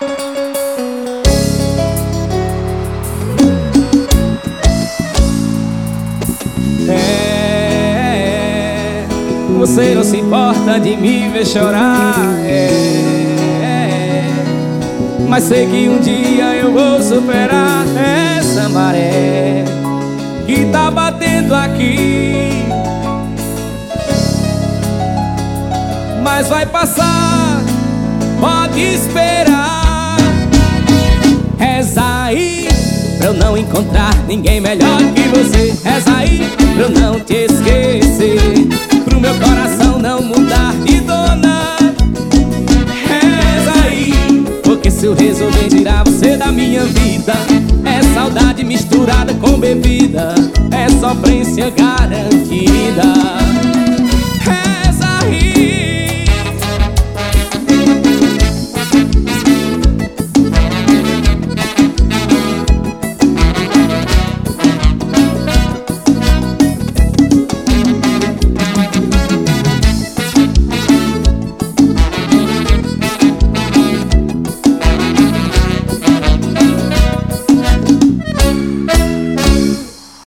Você não se importa de me ver chorar, mas sei que um dia eu vou superar essa maré que tá batendo aqui. Mas vai passar, pode esperar. Reza aí pra eu não encontrar ninguém melhor que você. Reza aí pra eu não te esquecer, pro meu coração não mudar de dona. Reza aí, porque se eu resolver tirar você da minha vida, é saudade misturada com bebida, é sofrência garantida.